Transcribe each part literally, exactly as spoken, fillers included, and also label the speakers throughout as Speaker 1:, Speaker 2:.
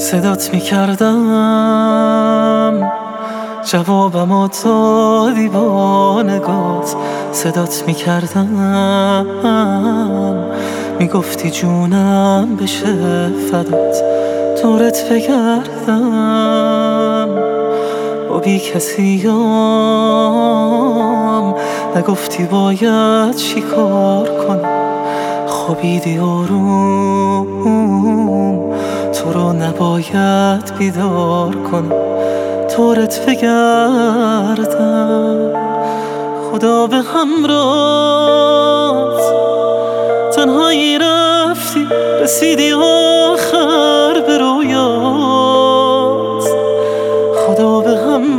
Speaker 1: صدات میکردم جوابمو دادی با نگات. صدات میکردم میگفتی جونم بشه فدات. دورت بگردم با بی کسیام، نگفتی باید چی کار کنم. خوابیدی آروم تو رو نباید بیدار کنم. دورت بگردم خدا به همراهت. تنهایی رفتی رسیدی آخر به رویات. خدا به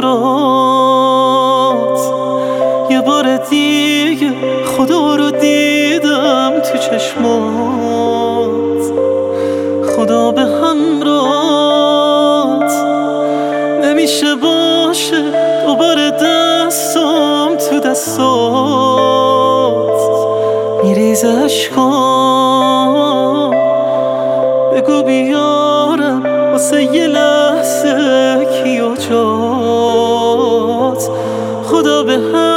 Speaker 1: همراهت. یه بار دیگه خدا رو دیدم تو چشمات. خدا به همراهت. نمیشه باشه دوباره دستم تو دستات. میریزه اشکام بگو بیارم واسه یه لحظه کی و جات. خدا به هم